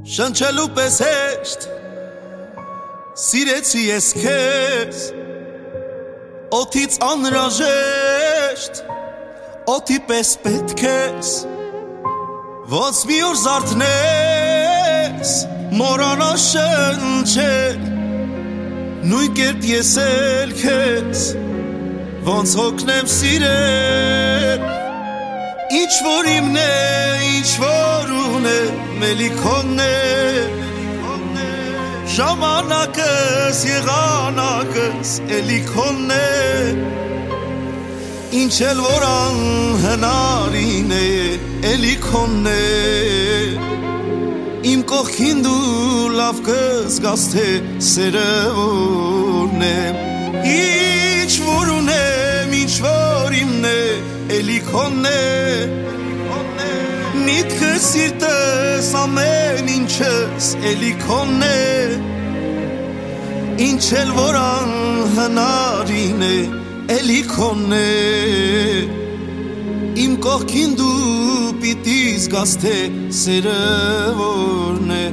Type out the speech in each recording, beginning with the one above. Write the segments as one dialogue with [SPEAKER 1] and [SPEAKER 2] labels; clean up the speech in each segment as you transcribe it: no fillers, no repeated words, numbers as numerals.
[SPEAKER 1] Շնչելու պես հեշտ սիրեցի ես քեզ օդից անհրաժեշտ օդի պես պետք ես ոնց մի օր զարթնես մոռանա շնչել նույն կերպ ես էլ քեզ ոնց հոգնեմ սիրել ինչ որ իմն է ինչ որ ունեմ էլի քոնն է ժամանակս եղանակս էլի քոնն է ինչ էլ որ անհնարին է էլի քոնն է իմ կողքին դու լավ կզգաս թե սերը որն է ինչ որ ունեմ ինչ որ իմն է էլի քոնն է միտքս սիրտս ամեն ինչս էլի քոնն է ինչ էլ որ անհնարին է էլի քոնն է իմ կողքին դու պիտի զգաս թե սերը որն է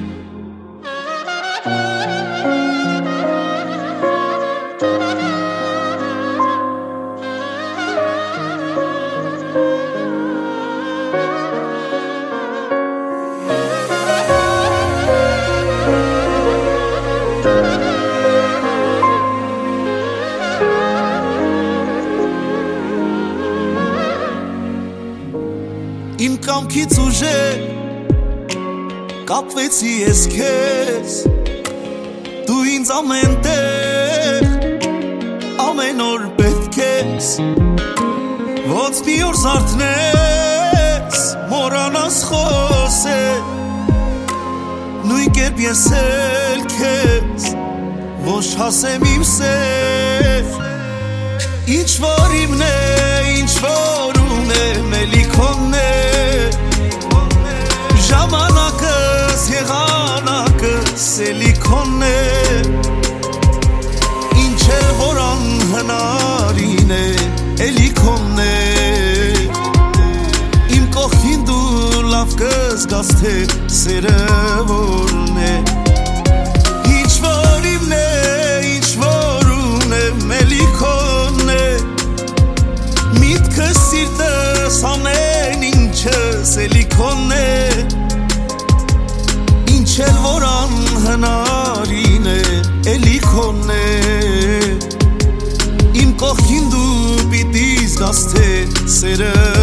[SPEAKER 1] Իմ կամքից ուժեր կապվեցի ես քեզ դու ինձ ամեն տեղ ամեն օր պետք ես ոնց մի օր զարթնես մոռանաս խոսել նույն կերպ ես էլ քեզ ոչ հասեմ իմ սեր ինչ որ իմն է ինչ որ ունեմ էլի քոնն է ժամանակս եղանակս էլի քոնն է ինչ էլ որ անհնարին է էլի քոնն է իմ կողքին դու լավ կզգաս թե սերը որն է ինչ որ իմն է ինչ որ ունեմ էլի քոնն է միտքս սիրտս ամեն ինչս էլի քոնն է ինչ էլ որ անհնարին է էլի քոնն է իմ կողքին դու պիտի զգաս թե սերը